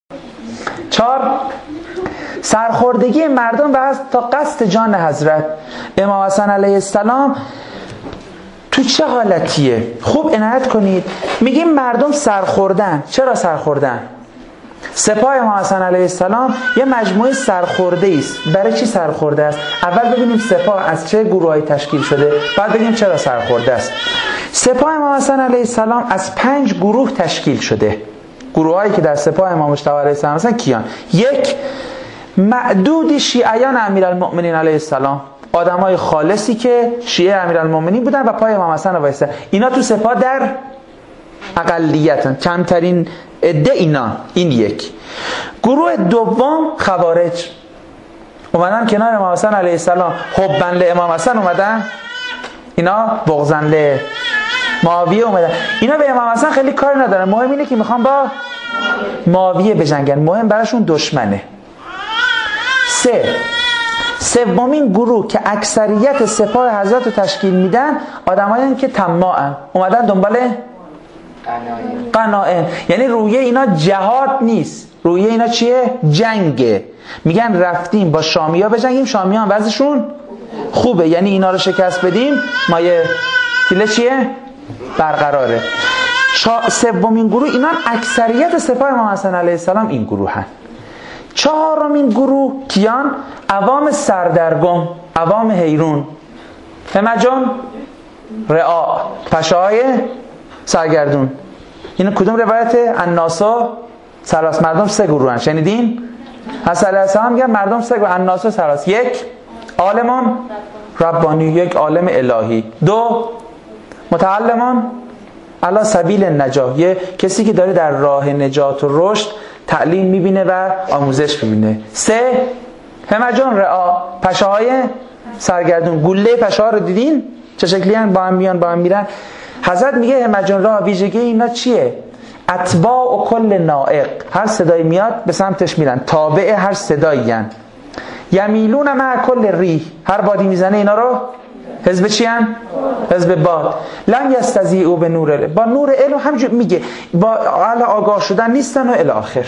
4. سرخوردگی مردم و تا قصد جان حضرت امام حسن علیه السلام تو چه حالتیه؟ خوب عنایت کنید. میگیم مردم سرخوردن. چرا سرخوردن؟ سپاه امام حسن علیه السلام یه مجموعه سرخورده است. برای چی سرخورده است؟ اول ببینیم سپاه از چه گروهایی تشکیل شده، بعد ببینیم چرا سرخورده است. سپاه امام حسن علیه السلام از 5 گروه تشکیل شده. گروهایی که در سپاه امام مجتبی علیه السلام هستن کیان؟ 1. معدود شیعیان امیرالمؤمنین علیه السلام، آدمای خالصی که شیعه امیرالمؤمنین بودن و پای امام حسن وایسادن. اینا تو سپاه در اقلیتن، کمترین عده اینا. این 1. گروه دوم خوارج اومدن کنار امام حسن علیه السلام، حبن لامام حسن اومدن، اینا بغضن ل معاویه اومدن. اینا به امام حسن خیلی کار ندارن، مهم اینه که میخوان با معاویه بجنگن، مهم براشون دشمنه. 3. سومین گروه که اکثریت سپاه حضرت رو تشکیل میدن، آدمایی که طماعن، اومدن دنبال غنایم. یعنی رویه اینا جهاد نیست، رویه اینا چیه؟ جنگه. میگن رفتیم با شامیا بجنگیم، شامیان وضعشون خوبه، یعنی اینا رو شکست بدیم مایه تیله چیه؟ برقراره. سومین گروه اینا اکثریت سپاه امام حسن علیه السلام این گروه هن. 4مین گروه کیان؟ عوام سردرگم، عوام حیرون، همجان رعا، پشاهای سرگردون. این کدوم روایت؟ الناسا سراس. مردم 3 گروه هن، شنیدین؟ حسن علیه السلام میگن مردم 3 گروه، الناسا سراس. 1 عالمان ربانی، 1 عالم الهی. 2 متعلمان علی سبیل النجاح، یه کسی که داره در راه نجات و رشد تعلیم میبینه و آموزش میبینه. 3 همجان رعا، پشاهای سرگردون. گله پشاها رو دیدین چه شکلی هن؟ با هم میان با هم میرن. حضرت میگه همجان رعا ویژگی اینا چیه؟ اتباع و کل نائق، هر صدایی میاد به سمتش میرن، تابع هر صدایی هن. یمیلون مع کل ریح، هر بادی میزنه اینا رو حزب چی هن؟ حزب باد. لم یستضیعوا به نور علم، با نور علم همینجور میگه، با آگاه شدن نیستن و الی آخر.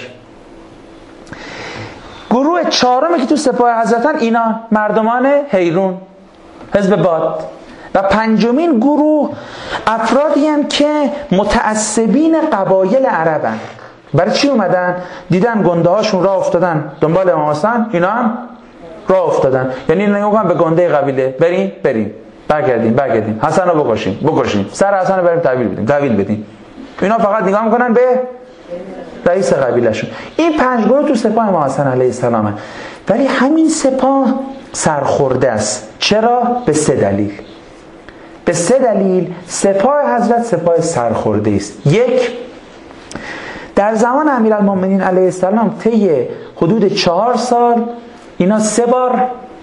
گروه 4 که تو سپاه حضرتن، اینا مردمان حیرون، حزب باد. و 5مین گروه افرادی هستند که متعصبین قبایل عربن. برای چی اومدن؟ دیدن گنده هاشون راه افتادن دنبال امام حسن، اینا هم راه افتادن. یعنی نگفتن به گنده قبیله بریم برگردیم حسن رو بکشیم، سر حسن رو بریم تحویل بدیم. اینا فقط نگاه میکنن به رئیس قبیلهشون. این 5 گروه تو سپاه امام حسن علیه السلام هست. ولی همین سپاه سرخورده است. چرا؟ به 3 دلیل. به 3 دلیل سپاه حضرت سپاه سرخورده است. 1. در زمان امیرالمؤمنین علیه السلام طی حدود 4 سال اینا 3 بار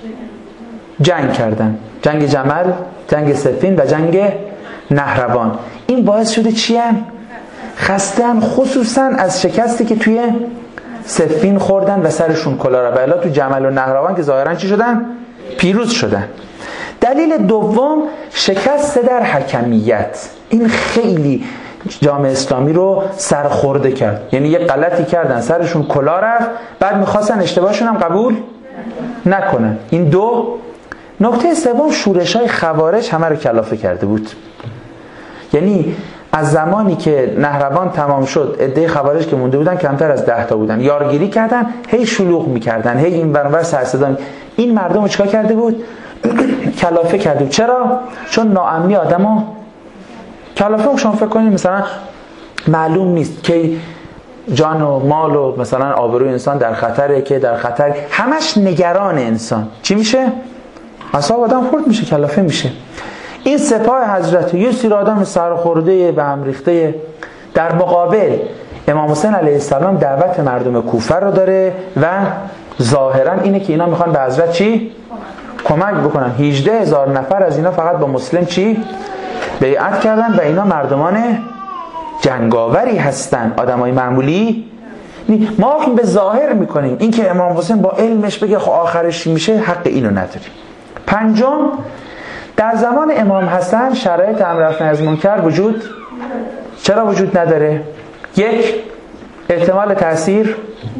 جنگ کردن، جنگ جمل، جنگ صفین و جنگ نهروان. این باعث شده چی هم؟ خستن، خصوصا از شکستی که توی صفین خوردن و سرشون کلا را بلا. تو جمل و نهروان که ظاهرا چی شدن؟ پیروز شدن. دلیل دوم شکست در حکمیت. این خیلی جامعه اسلامی رو سرخورده کرد. یعنی یه غلطی کردن، سرشون کلا رفت، بعد میخواستن اشتباهشون هم قبول نکنن. این 2. نکته سوم شورش‌های خوارج همه رو کلافه کرده بود. یعنی از زمانی که نهروان تمام شد، عده خوارج که مونده بودن کمتر از 10 تا بودن، یارگیری کردن، هی شلوغ میکردن، هی این ور اون ور سر صدا. این مردم رو چیکار کرده بود؟ کلافه کرده بود. چرا؟ چون ناامنی آدمو کلافه. شما فکر کنید مثلا معلوم نیست که جان و مال و مثلا آبروی انسان در خطره، که در خطر، همش نگران انسان. چی میشه؟ اصلا آدم خورد میشه، کلافه میشه. این سپاه حضرت یه سری آدم سرخورده به هم ریخته. در مقابل امام حسین علیه السلام دعوت مردم کوفه رو داره و ظاهرا اینه که اینا میخوان به حضرت چی؟ کمک بکنن. 18,000 نفر از اینا فقط با مسلم چی؟ بیعت کردن و اینا مردمان جنگاوری هستن، آدمای معمولی. ما به ظاهر میکنیم، این که امام حسین با علمش بگه خب آخرش میشه، حق اینو نداریم. 5. در زمان امام حسن شرایط امر رفع از منکر چرا وجود نداره؟ 1. احتمال تأثیر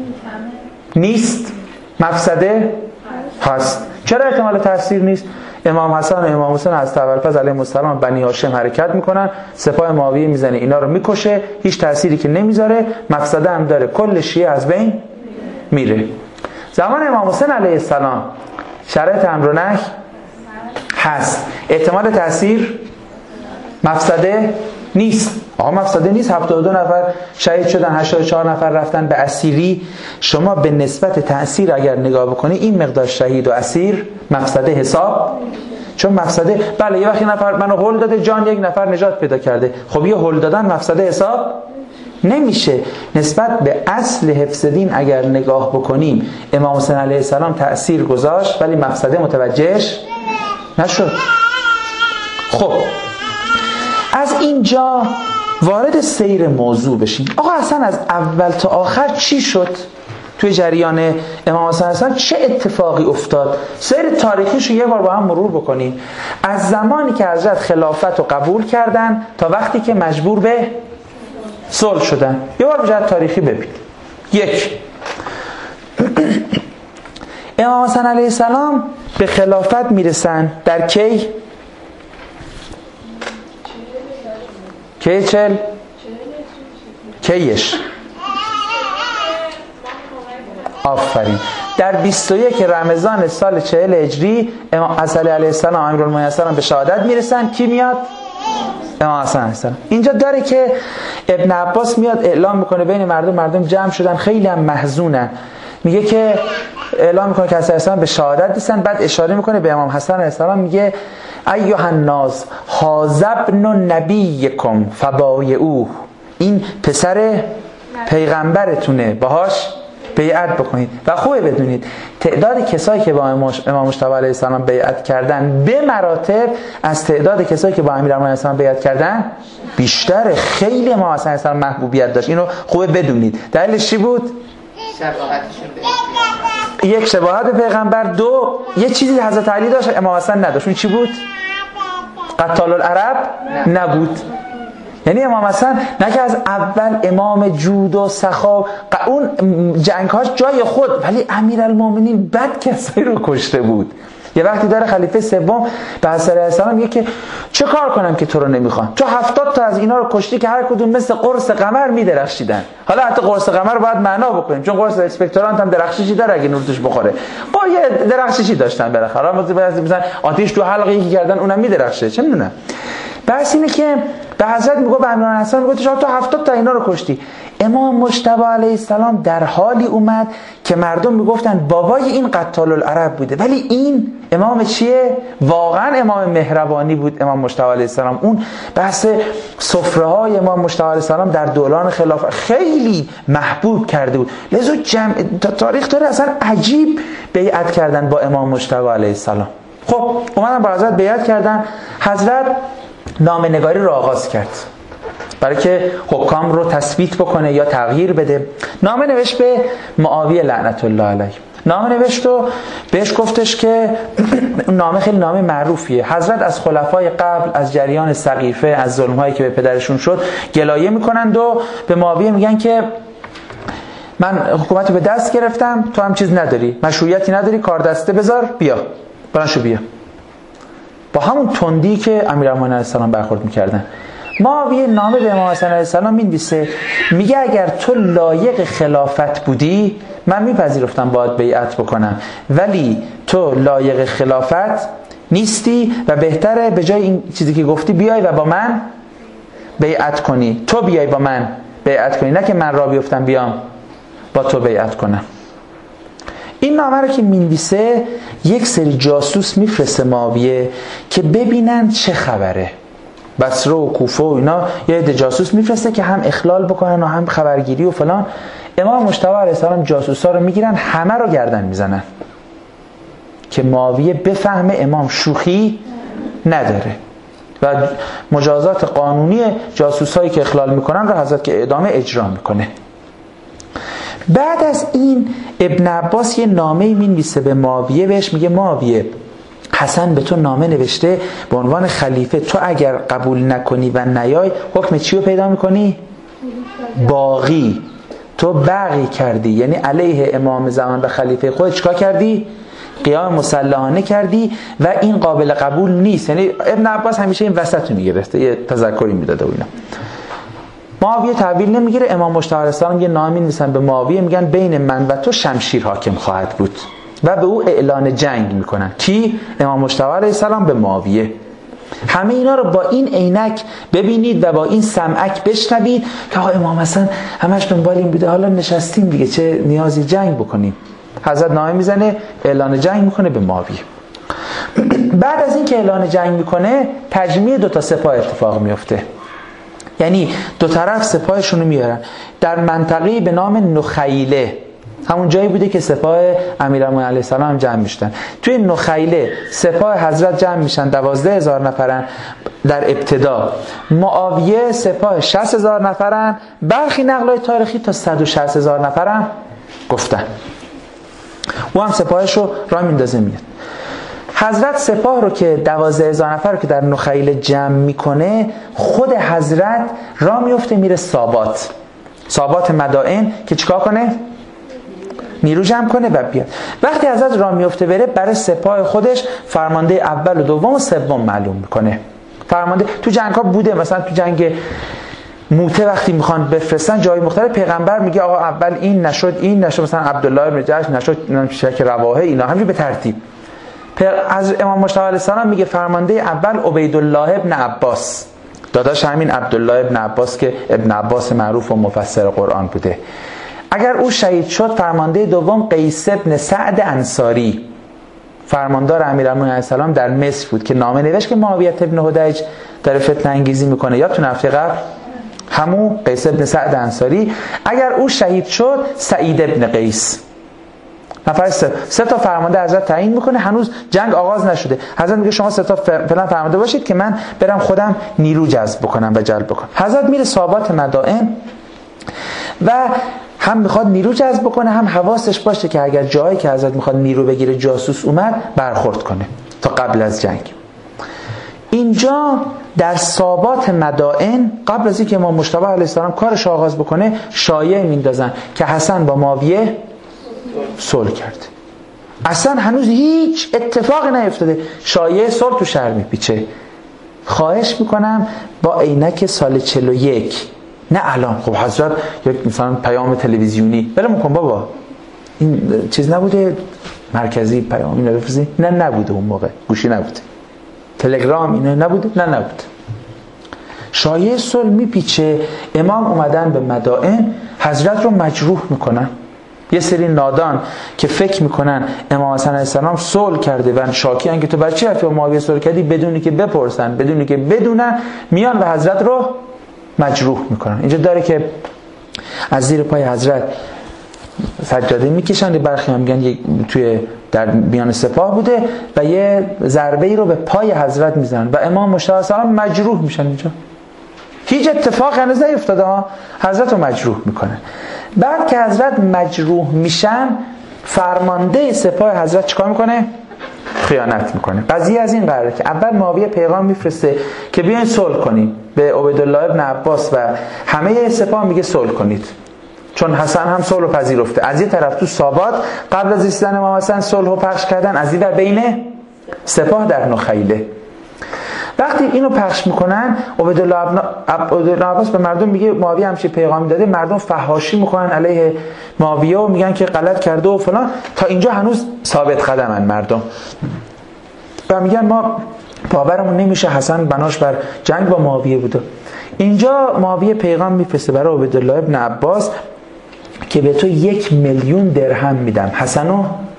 نیست، مفسده هست. چرا احتمال تاثیر نیست؟ امام حسن و امام حسین از ابوالفضل علیهم السلام بنی هاشم حرکت میکنن، سپاه معاویه میزنه اینا رو میکشه، هیچ تأثیری که نمیذاره، مفسده هم داره، کل شیعه از بین میره. زمان امام حسین علیه السلام شرایط امر و نهی هست، احتمال تأثیر مفسده نیست. آقا مفسده نیست، 72 نفر شهید شدن، 84 نفر رفتن به اسیری. شما به نسبت تأثیر اگر نگاه بکنی این مقدار شهید و اسیر مفسده حساب، چون مفسده بله یه وقتی نفر منو هول داده جان یک نفر نجات پیدا کرده، خب یه هول دادن مفسده حساب نمیشه. نسبت به اصل حفظ دین اگر نگاه بکنیم امام حسین علیه السلام تأثیر گذاشت ولی مفسده متوجهش نشد. خب از اینجا وارد سیر موضوع بشیم. آقا اصلا از اول تا آخر چی شد توی جریان امام حسین علیه السلام؟ چه اتفاقی افتاد؟ سیر تاریخیشو یه بار با هم مرور بکنیم. از زمانی که حضرت خلافت رو قبول کردن تا وقتی که مجبور به صلح شدن، یه بار بجرد تاریخی ببین. یک، امام حسین علیه السلام به خلافت میرسن در کی؟ کیش آفرین در 21 رمضان سال 40 هجری امام حسن علیه السلام امیرالمومنین به شهادت میرسن. کی میاد؟ امام حسن علیه السلام. اینجا داره که ابن عباس میاد اعلام میکنه بین مردم جمع شدن، خیلی هم محزونن، میگه که اعلام میکنه که حسن علیه السلام به شهادت رسیدن. بعد اشاره میکنه به امام حسن علیه السلام، میگه ایها الناس هذا ابن نبیکم فبایعوه، این پسر پیغمبرتونه، باهاش بیعت بکنید. و خوبه بدونید تعداد کسایی که با امام مجتبی علیه السلام بیعت کردن به مراتب از تعداد کسایی که با امیرالمومنین علیه السلام بیعت کردن بیشتره. خیلی امام حسن علیه السلام محبوبیت داشت، اینو خوبه بدونید. دلیلش چی بود؟ یک، شباهت به پیغمبر. دو، یه چیزی حضرت علی داشت امام حسن نداشت. اون چی بود؟ قتال العرب نبود. یعنی امام حسن نه که از اول امام جود و سخا، اون جنگ‌هاش جای خود، ولی امیرالمومنین بد کسایی رو کشته بود. یه وقتی داره خلیفه سوم به حسن علیه السلام میگه که چه کار کنم که تو رو نمیخوام؟ تو 70 تا از اینا رو کشتی که هر کدوم مثل قرص قمر میدرخشیدن. حالا حتی قرص قمر رو باید معنا بکنیم، چون قرص اسپکترانت هم درخششی داره اگه نور توش بخوره. با یه درخششی داشتن بالاخره، مثلا آتش تو حلقه یکی کردن اونم میدرخشه، چه میدونم. بس اینه که به حضرت میگه به امیرالمومنین حسن میگه تو 70 تا اینا رو کشتی. امام مجتبی علیه السلام در حالی اومد که مردم میگفتن بابای این قتال العرب بوده، ولی این امام چیه؟ واقعا امام مهربانی بود امام مجتبی علیه السلام. اون بحث سفره های امام مجتبی علیه السلام در دوران خلافت خیلی محبوب کرده بود. لذا تاریخ داره اصلا عجیب بیعت کردن با امام مجتبی علیه السلام. خب اومدن با حضرت بیعت کردن. حضرت نامه‌نگاری رو آغاز کرد برای که حکام رو تثبیت بکنه یا تغییر بده. نامه نوشت به معاویه لعنت الله علیه. نامه نوشت و بهش گفتش که نامه خیلی نامه معروفیه. حضرت از خلفای قبل، از جریان سقیفه، از ظلم‌هایی که به پدرشون شد گلایه میکنند و به معاویه میگن که من حکومت رو به دست گرفتم، تو هم چیز نداری، مشروعیتی نداری، کار دسته بذار، بیا براشو بیا. با همون تندی که امیرالمومنین علیه السلام برخورد میکردن. معاویه نامه به امام حسن علیه السلام می‌نویسه، میگه اگر تو لایق خلافت بودی من میپذیرفتم باید بیعت بکنم، ولی تو لایق خلافت نیستی و بهتره به جای این چیزی که گفتی بیای و با من بیعت کنی. تو بیای با من بیعت کنی، نه که من را بیفتم بیام با تو بیعت کنم. این نامه رو که می‌نویسه یک سری جاسوس میفرسته معاویه که ببینن چه خبره. بصره و کوفه و اینا یه عده جاسوس میفرسته که هم اخلال بکنن و هم خبرگیری و فلان. امام مجتبی علیه السلام جاسوسا رو میگیرن، همه رو گردن میزنن که معاویه بفهمه امام شوخی نداره و مجازات قانونی جاسوسایی که اخلال میکنن رو حضرت که اعدام اجرا میکنه. بعد از این ابن عباس یه نامه‌ای می‌نویسه به معاویه، بهش میگه معاویه حسن به تو نامه نوشته به عنوان خلیفه، تو اگر قبول نکنی و نیای حکم چی رو پیدا میکنی؟ باغی. تو بغی کردی، یعنی علیه امام زمان و خلیفه خود چیکار کردی؟ قیام مسلحانه کردی و این قابل قبول نیست. یعنی ابن عباس همیشه این وسط رو میگرفته، یه تذکری میداده و اینا. معاویه تحویل نمیگیره. امام مجتبی علیه السلام یه نامه می‌نویسن به معاویه، میگن بین من و تو شمشیر حاکم خواهد بود و به او اعلان جنگ میکنن. کی؟ امام مجتبی علیه السلام به معاویه. همه اینا رو با این عینک ببینید و با این سمعک بشنوید که آقا امام حسن همش دنبال این بوده، حالا نشستیم دیگه چه نیازی جنگ بکنیم. حضرت نامه میزنه، اعلان جنگ میکنه به معاویه. بعد از این که اعلان جنگ میکنه، تجمیع 2 سپاه اتفاق میفته. یعنی 2 طرف سپاهشون رو میارن در منطقه‌ای به نام نخیله. همون جایی بوده که سپاه امیرالمومنین علیه السلام هم جمع میشدن. توی نخیله سپاه حضرت جمع میشن، 12,000 نفرن در ابتدا. معاویه سپاه 60,000 نفرن. برخی نقل‌های تاریخی تا 160,000 نفرن گفتن. او هم سپاهش رو راه میندازه میاد. حضرت سپاه رو که 12,000 نفر رو که در نخیله جمع میکنه، خود حضرت راه میفته میره سابات مدائن که چیکار کنه؟ نیرو جمع کنه و بیاد. وقتی حضرت راه میفته بره، برای سپاه خودش فرمانده اول و دوم و سوم معلوم میکنه. فرمانده تو جنگ ها بوده، مثلا تو جنگ موته وقتی میخوان بفرستن جای مختلف، پیغمبر میگه آقا اول این نشد، مثلا عبدالله ابن جحش نشد، شک رواحه، اینا همینجوری به ترتیب. از امام مجتبی علیه السلام میگه فرمانده اول عبیدالله ابن عباس، داداش همین عبدالله ابن عباس که ابن عباس معروف و مفسر قرآن بوده. اگر او شهید شد، فرمانده دوم قیس ابن سعد انصاری، فرماندار امیرالمومنین علیه السلام در مصر بود که نامه نوشت که معاویه ابن هدیج داره فتنه انگیزی میکنه. یا تو هفته قبل همون قیس ابن سعد انصاری. اگر او شهید شد، سعید ابن قیس. نفر 3 تا فرمانده حضرت تعیین میکنه. هنوز جنگ آغاز نشده. حضرت میگه شما 3 تا فلان فرمانده باشید که من برم خودم نیرو جذب بکنم و جلب بکنم. حضرت میره سابات مدائن و هم میخواد نیرو جذب بکنه، هم حواسش باشه که اگر جایی که حضرت میخواد نیرو بگیره جاسوس اومد، برخورد کنه تا قبل از جنگ. اینجا در سابات مدائن قبل از اینکه امام مجتبی علیه السلام کارش آغاز بکنه، شایعه میندازن که حسن با معاویه صلح کرده. اصلا هنوز هیچ اتفاقی نیفتاده، شایعه صلح تو شهر میپیچه. خواهش میکنم با عینک سال 41، نه الان. خب حضرت یک مثلا پیام تلویزیونی بلم کن بابا، این چیز نبوده مرکزی پیام اینو بفرستی؟ نه نبوده اون موقع، گوشی نبوده، تلگرام اینو نبوده، نه نبوده. شایعه صلح میپیچه. امام اومدن به مدائن، حضرت رو مجروح میکنن. یه سری نادان که فکر میکنن امام حسن علیه السلام صلح کرده و شاکی ان که تو برای چی رفتی با معاویه صلح کردی، بدونی که بپرسن، بدونی که بدونن، میان و حضرت رو مجروح میکنن. اینجا داره که از زیر پای حضرت سجاده میکشن. برخی هم میگن توی در میان سپاه بوده و یه ضربه‌ای رو به پای حضرت میزنن و امام مجتبی علیه السلام مجروح میشن. اینجا هیچ اتفاقی هنوز نیفتاده ها، حضرت رو مجروح میکنن. بعد که حضرت مجروح میشن، فرمانده سپاه حضرت چیکار میکنه؟ خیانت میکنه. قضیه از این قراره که اول معاویه پیغام میفرسته که بیاین صلح کنیم به عبیدالله ابن عباس و همه سپاه، میگه صلح کنید، چون حسن هم صلح پذیرفته. از این طرف تو سابات قبل از رسیدن امام حسن صلح رو پخش کردن، از این در بین سپاه در نخیله. وقتی اینو پخش میکنن، عبیدالله ابن عباس به مردم میگه معاویه همچین پیغامی داده، مردم فحاشی میکنن علیه معاویه و میگن که غلط کرده و فلان. تا اینجا هنوز ثابت قدمن مردم و میگن ما باورمون نمیشه حسن بناش بر جنگ با معاویه بوده. اینجا معاویه پیغام میفرسته برای عبیدالله ابن عباس که به تو 1,000,000 درهم میدم، حسنو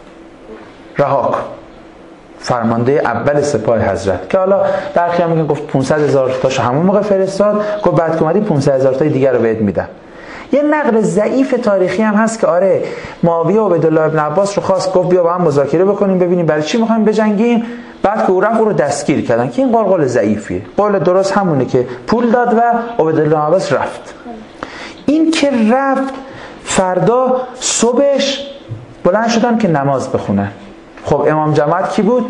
رها کن. فرمانده اول سپاه حضرت که حالا برخی هم میگن گفت 500,000 تاشو همون موقع فرستاد، گفت بعد که اومدی 500,000 تای دیگر رو بهت میدم. یه نقل ضعیف تاریخی هم هست که آره معاویه و عبیدالله ابن عباس رو خواست، گفت بیا با هم مذاکره بکنیم ببینیم برای چی میخوایم بجنگیم. بعد که او رفت او رو دستگیر کردن، که این قول ضعیفیه. قول درست همونه که پول داد و عبیدالله عباس رفت. این که رفت، فردا صبحش بلند شدن که نماز بخونن. خب امام جماعت کی بود؟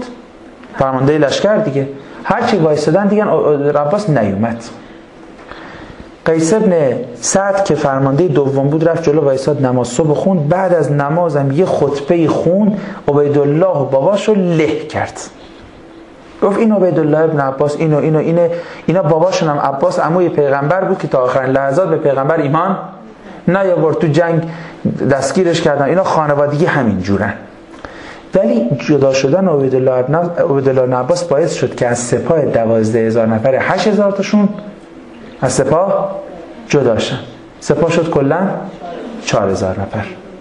فرمانده لشکر دیگه. هر چی وایسادن دیگه عباس نیومد. قیس ابن سعد که فرمانده دوم بود رفت جلو وایساد نماز صبح خوند. بعد از نمازم یه خطبه خوند، عبیدالله و باباشو له کرد. گفت این عبیدالله ابن عباس اینا باباشون هم عباس عموی پیغمبر بود که تا آخرین لحظات به پیغمبر ایمان نیاورد، تو جنگ دستگیرش کردن، اینا خانوادگی همین جورن. ولی جدا شدن عبیدالله ابن عباس باعث شد که از سپاه 12,000 نفر 8,000 تاشون از سپاه جدا شدن. سپاه شد کلا 4,000 نفر.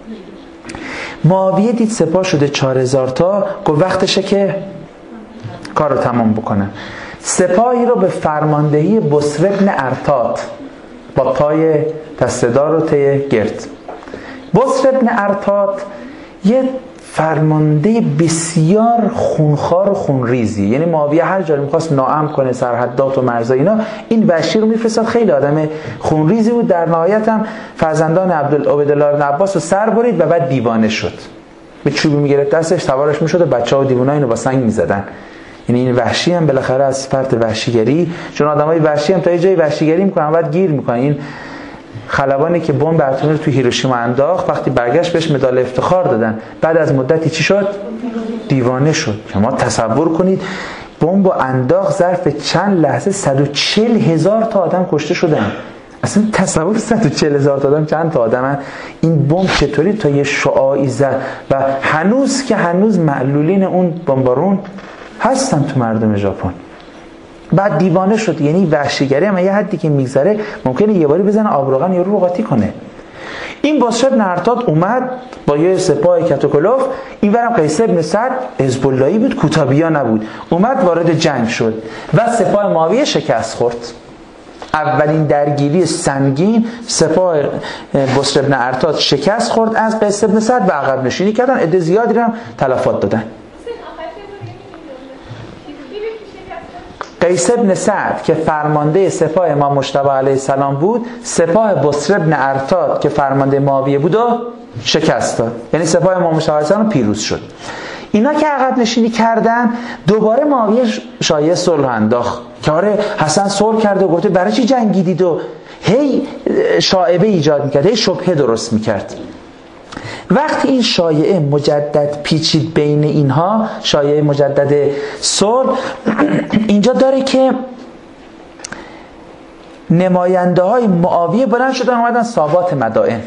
معاویه دید سپاه شده 4,000 تا، گفت وقتشه که کار رو تمام بکنم. سپاهی رو به فرماندهی بصر ابن ارطاد با پای دسته‌دار و ته گرد. بصر ابن ارطاد یه فرمانده بسیار خونخوار و خونریزی، یعنی معاویه هر جا می‌خواست ناامن کنه سرحدات و مرزا اینا، این وحشی رو میفرستاد. خیلی آدم خونریزی بود. در نهایت هم فرزندان عبیدالله ابن عباس رو سر برید و بعد دیوانه شد. به چوبی میگرفت دستش، سوارش میشد و بچه‌ها و دیوانه‌ها اینو با سنگ میزدن. یعنی این وحشی هم بالاخره از فرط وحشیگری، چون آدمای وحشی هم تا یه جایی وحشیگری میکنن بعد گیر میکنن. این خلبانی که بمب اتمی رو تو هیروشیما انداخت، وقتی برگشت بهش مدال افتخار دادن، بعد از مدتی چی شد؟ دیوانه شد. شما تصور کنید بمب انداخت، ظرف چند لحظه 140,000 تا آدم کشته شدن. اصلا تصور 140,000 تا آدم چند تا آدمن؟ این بمب چطوری تا یه شعاعی زد و هنوز معلولین اون بمبارون هستن تو مردم ژاپن. بعد دیوانه شد. یعنی وحشیگری هم یه حدی که میگذره ممکنه یه باری بزنه آب روغن یا رو قاطی کنه. این بصر ابن ارطاد اومد با یه سپاه کتوکلوف، اینورم قیس ابن سعد حزب اللهی بود، کوتابیا نبود، اومد وارد جنگ شد و سپاه معاویه شکست خورد. اولین درگیری سنگین سپاه بصر ابن ارطاد شکست خورد از قیس ابن سعد و عقب نشینی کردن. عده زیادی هم تلفات دادن. قیس ابن سعد که فرمانده سپاه امام مجتبی علیه السلام بود، سپاه بصر ابن ارطاد که فرمانده معاویه بود و شکست داد. یعنی سپاه امام مجتبی علیه السلام پیروز شد. اینا که عقب نشینی کردن، دوباره معاویه شایعه صلح انداخت که آره حسن صلح کرده و گفته برای چی جنگیدید و هی شایعه ایجاد میکرد، هی شبهه درست میکرد. وقتی این شایعه مجدد پیچید بین اینها، شایعه مجدد صلح، اینجا داره که نماینده های معاویه بلند شدن اومدن ساوات مدائن،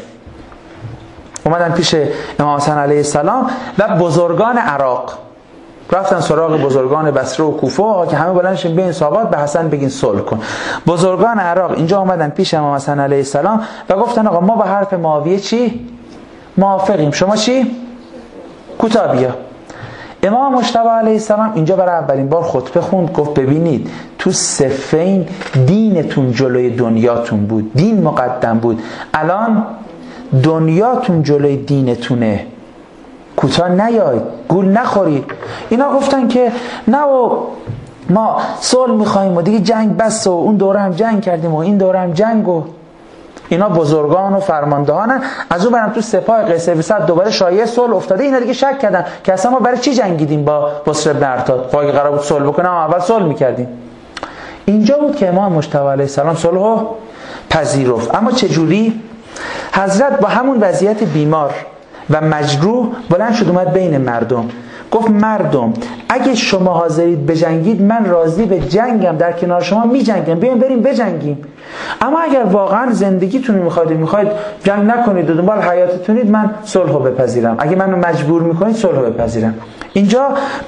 اومدن پیش امام حسن علیه السلام و بزرگان عراق، رفتن سراغ بزرگان بصره و کوفه که همه بلند شدن بین ساوات به حسن بگین صلح کن. بزرگان عراق اینجا اومدن پیش امام حسن علیه السلام و گفتن آقا ما با حرف معاویه چی؟ موافقیم، شما چی؟ کوتابیا. امام مجتبی علیه السلام اینجا برای اولین بار خطبه خوند، گفت ببینید تو صفین دینتون جلوی دنیاتون بود، دین مقدم بود، الان دنیاتون جلوی دینتونه، کوتاه نیاید، گول نخورید. اینا گفتن که نه و ما صلح میخوایم و دیگه جنگ بس و اون دوره هم جنگ کردیم و این دوره هم جنگ و اینا بزرگان و فرماندهانن. از اون برم تو سپاه قیس ابن سعد دوباره شایعه صلح افتاده. اینا دیگه شک کردن که اصلا ما برای چی جنگیدیم با بصر ابن ارطاد؟ خب اگه قرار بود صلح بکنیم اول صلح میکردیم. اینجا بود که امام مجتبی علیه السلام صلحو پذیرفت. اما چه جوری؟ حضرت با همون وضعیت بیمار و مجروح بلند شد اومد بین مردم، گفت مردم اگه شما حاضرید بجنگید من راضی به جنگم، در کنار شما میجنگم، بیاین بریم بجنگیم. اما اگر واقعا زندگیتون میخواید جنگ نکنید و دنبال حیاتتونید، من صلح رو بپذیرم. اگه منو مجبور میکنید صلح رو بپذیرم. اینجا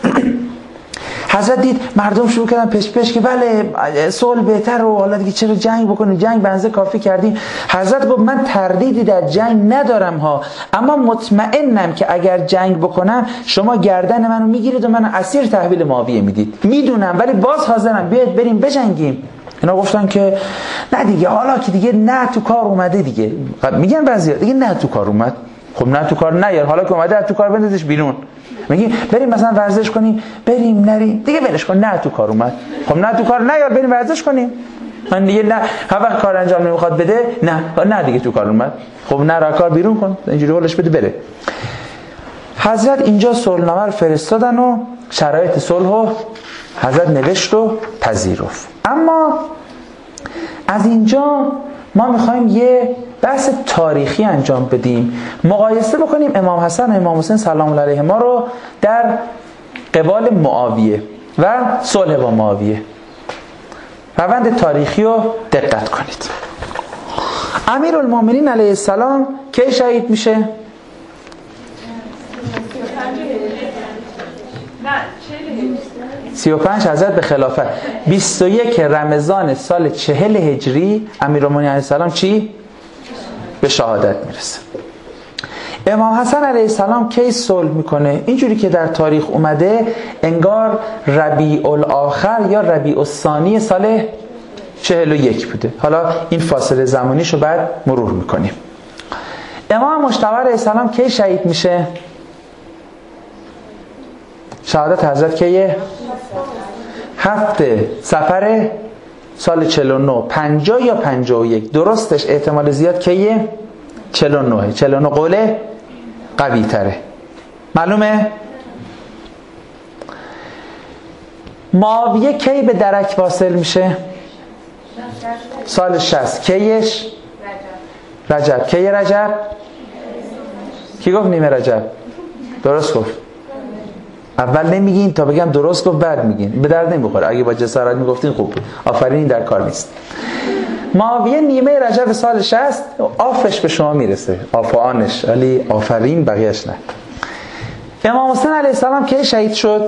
حضرت دید مردم شروع کردن پش که بله صلح بهتر و حالا دیگه چرا جنگ بکنیم، جنگ بنزه کافی کردیم. حضرت گفت من تردیدی در جنگ ندارم ها، اما مطمئنم که اگر جنگ بکنم شما گردن منو میگیرید و منو اسیر تحویل معاویه میدید. میدونم ولی باز حاضرم، بیاید بریم بجنگیم. اینا گفتن که نه دیگه، حالا که دیگه نه تو کار اومده دیگه. میگن بعضیا دیگه نه تو کار اومد. خب نه تو کار نیار، حالا که اومده تو کار بندازش بیرون. میگی بریم مثلا ورزش کنیم، بریم نریم دیگه ولش کن، نه تو کار اومد. خب نه تو کار نیار، بریم ورزش کنیم. من دیگه نه هر وقت کار انجام نمیخواد بده، نه دیگه تو کار اومد. خب نه را کار بیرون کن، اینجوری ولش بده بره. حضرت اینجا صلحنامه رو فرستادن و شرایط صلحو حضرت نوشت و پذیرفت. اما از اینجا ما میخوایم یه بحث تاریخی انجام بدیم، مقایسه بکنیم امام حسن و امام حسین سلام الله علیهما رو در قبال معاویه و صلح با معاویه. روند تاریخی رو دقت کنید. امیرالمومنین علیه السلام کی شهید میشه؟ 35 حضرت به خلافت. 21 رمضان سال 40 هجری امیرالمومنین علیه السلام چی؟ به شهادت میرسه. امام حسن علیه السلام کی صلح میکنه؟ اینجوری که در تاریخ اومده انگار ربیع الاخر یا ربیع الثانی سال 41 بوده. حالا این فاصله زمانیشو بعد مرور میکنیم. امام مجتبی علیه السلام کی شهید میشه؟ شهادت حضرت کیه؟ 7 صفر سال 49. 50 یا 51 درستش احتمال زیاد کیه؟ 49. 49 قوله قوی تره. معلومه؟ معاویه کی به درک واصل میشه؟ سال 60. کیش؟ رجب. کی رجب؟ کی گفت نیمه رجب؟ درست گفت. اول نمیگین تا بگم درست گفت بعد میگین، به درد نمیخوره. اگه با جسارت میگفتین خوب، آفرین در کار نیست. معاویه نیمه رجب سال 60 آفش به شما میرسه، آفانش، ولی آفرین بقیهش نه. امام حسین علیه السلام کی شهید شد؟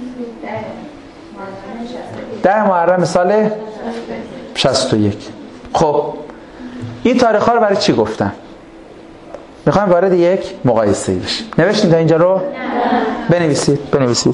10 محرم سال 61. خب این تاریخ ها رو برای چی گفتم؟ میخوایم وارد یک مقایسه بشیم. نوشتین تا اینجا رو؟ بنویسید.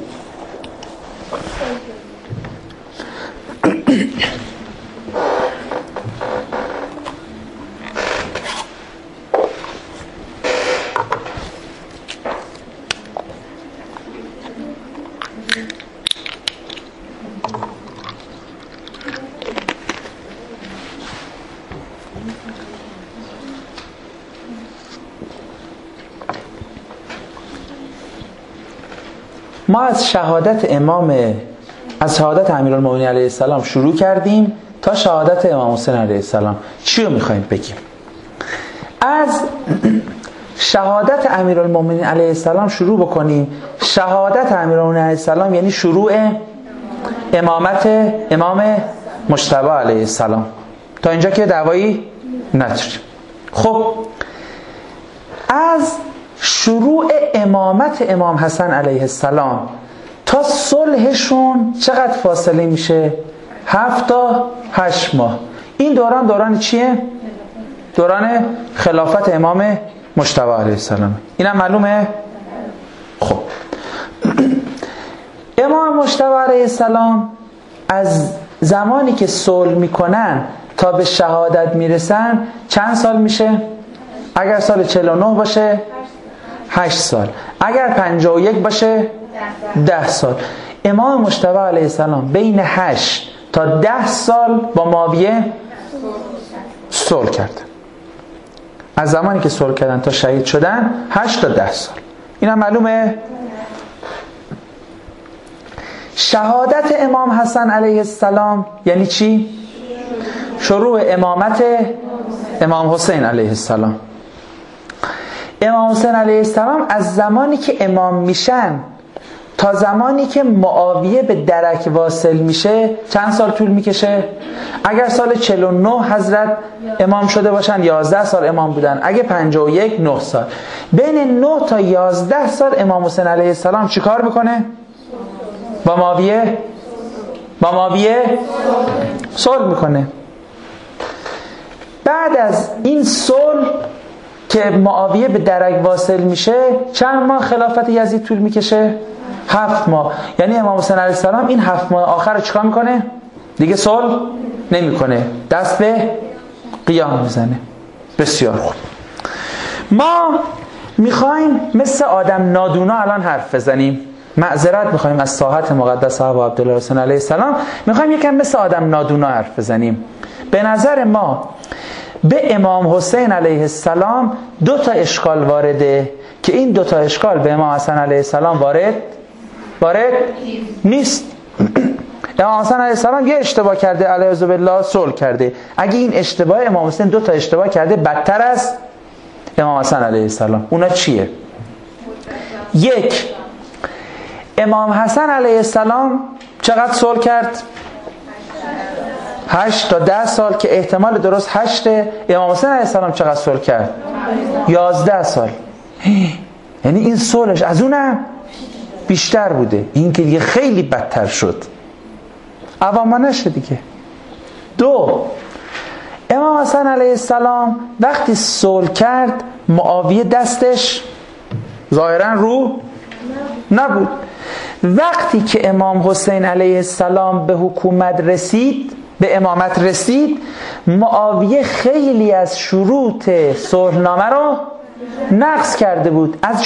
ما از شهادت امیرالمومنین علیه السلام شروع کردیم تا شهادت امام حسین علیه السلام. چی رو میخوایم بگیم؟ از شهادت امیرالمومنین علیه السلام شروع بکنیم. شهادت امیرالمومنین علیه السلام یعنی شروع امامت امام مجتبی علیه السلام. تا اینجا که دعوایی نداریم. خب از شروع امامت امام حسن علیه السلام تا صلحشون چقدر فاصله میشه؟ 7 تا 8 ماه. این دوران چیه؟ دوران خلافت امام مجتبی علیه السلام. اینم معلومه؟ خب امام مجتبی علیه السلام از زمانی که صلح میکنن تا به شهادت میرسن چند سال میشه؟ اگر سال 49 باشه 8 سال، اگر 51 باشه 10 سال. امام مجتبی علیه السلام بین 8 تا 10 سال با معاویه صلح کردن. از زمانی که صلح کردن تا شهید شدن 8 تا 10 سال. اینا معلومه؟ شهادت امام حسن علیه السلام یعنی چی؟ شروع امامت امام حسین علیه السلام. امام حسین علیه السلام از زمانی که امام میشن تا زمانی که معاویه به درک واصل میشه چند سال طول میکشه؟ اگر سال 49 حضرت امام شده باشن 11 سال امام بودن، اگه 51 9 سال. بین 9 تا 11 سال امام حسین علیه السلام چی کار میکنه؟ با معاویه صلح میکنه. بعد از این صلح که معاویه به درک واصل میشه چند ماه خلافت یزید طول میکشه؟ 7 ماه. یعنی امام حسین علیه السلام این 7 ماه آخر رو چیکار میکنه؟ دیگه صلح نمیکنه، دست به قیام میزنه. بسیار خوب. ما میخوایم مثل آدم نادونا الان حرف بزنیم. معذرت میخوایم از ساحت مقدس ابا عبدالله حسین علیه السلام. میخوایم یکم مثل آدم نادونا حرف بزنیم. به نظر ما به امام حسین علیه السلام 2 تا اشکال وارده که این 2 تا اشکال به امام حسن علیه السلام وارد نیست. امام حسن علیه السلام یه اشتباه کرده، علیه بالله صلح کرده. اگه این اشتباه امام حسین 2 تا اشتباه کرده بدتر است امام حسن علیه السلام. اونا چیه؟ 1. امام حسن علیه السلام چقدر صلح کرد؟ 8 تا 10 سال که احتمال درست 8. امام حسین علیه السلام چقدر صلح کرد؟ 11 سال. یعنی این صلحش از اونم بیشتر بوده. این که دیگه خیلی بدتر شد، عواما نشه دیگه. 2. امام حسن علیه السلام وقتی صلح کرد معاویه دستش ظاهرا رو نبود. وقتی که امام حسین علیه السلام به حکومت رسید، به امامت رسید، معاویه خیلی از شروط صلحنامه رو نقض کرده بود. از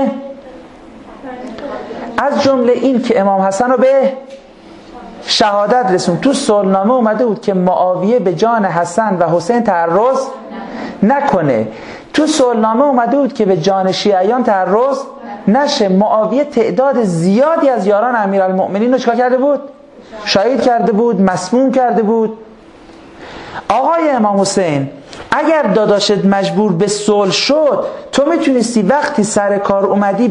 جمله این که امام حسن رو به شهادت رسون. تو صلحنامه اومده بود که معاویه به جان حسن و حسین تعرض نکنه. تو صلحنامه اومده بود که به جان شیعیان تعرض نشه. معاویه تعداد زیادی از یاران امیرالمؤمنین رو چیکار کرده بود؟ شهید کرده بود، مسموم کرده بود. آقای امام حسین، اگر داداشت مجبور به صلح شد، تو میتونستی وقتی سر کار اومدی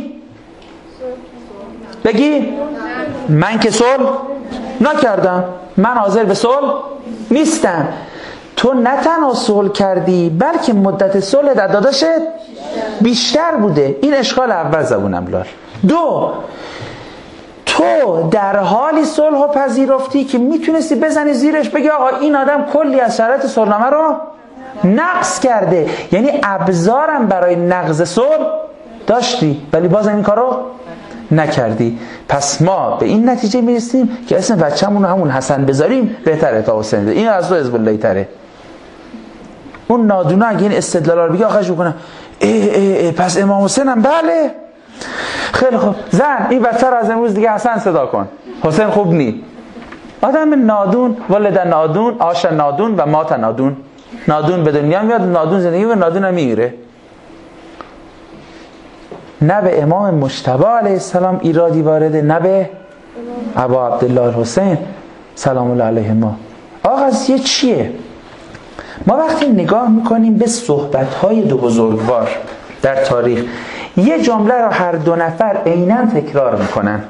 بگی من که صلح نکردم، من حاضر به صلح نیستم. تو نه تنها صلح کردی بلکه مدت صلح در داداشت بیشتر بوده. این اشکال اول زبونم لال. 2. تو در حالی صلح رو پذیرفتی که میتونستی بزنی زیرش بگی آقا این آدم کلی از شرایط صلحنامه رو نقض کرده، یعنی ابزارم برای نقض صلح داشتی، ولی بازم این کارو نکردی. پس ما به این نتیجه میرسیم که اسم بچه‌مون رو همون حسن بذاریم بهتره تا حسین. این از تو حزب الله تره. اون نادونه اگه این استدلالا رو بگه آخرش بکنه پس امام حسین هم بله. خیلی خوب، زن این بچه رو از امروز دیگه حسن صدا کن، حسین خوب نی. آدم نادون، ولد نادون، آش نادون و مات نادون. نادون به دنیا میاد، نادون زندگی و نادون هم میمیره. نه به امام مجتبی علیه السلام ایرادی وارده، نه به ابا عبدالله الحسین سلام الله علیهما. آقا قضیه چیه؟ ما وقتی نگاه میکنیم به صحبت‌های 2 بزرگوار در تاریخ، یه جمله رو هر 2 نفر عیناً تکرار میکنن.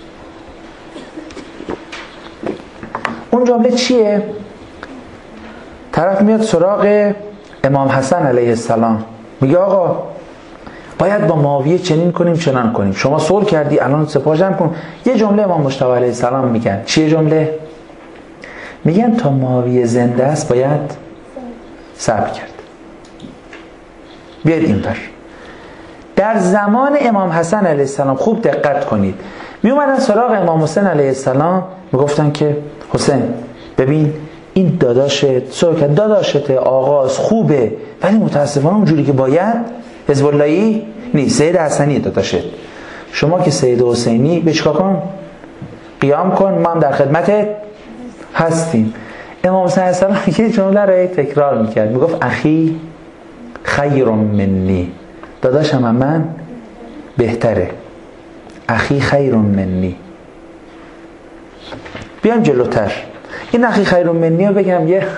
اون جمله چیه؟ طرف میاد سراغ امام حسن علیه السلام میگه آقا باید با معاویه چنین کنیم چنان کنیم، شما صلح کردی الان سپاه جمع کن. یه جمله امام مجتبی علیه السلام میگن. چیه جمله؟ میگن تا معاویه زنده است باید صبر کرد. بیاید این پر. در زمان امام حسن علیه السلام خوب دقت کنید، می اومدن سراغ امام حسین علیه السلام میگفتن که حسین ببین این داداشت آغاز خوبه ولی متاسفانه اونجوری که باید حزب اللهی نیست. سید حسنی داداشت، شما که سید حسینی به چیکار کن؟ قیام کن، ما هم در خدمتت هستیم. امام حسین علیه السلام یه جمله رو تکرار میکرد، میگفت اخی خیر منی، داداشم من بهتره. اخی خیر منی. بیام جلوتر این اخی خیر منی رو بگم. یه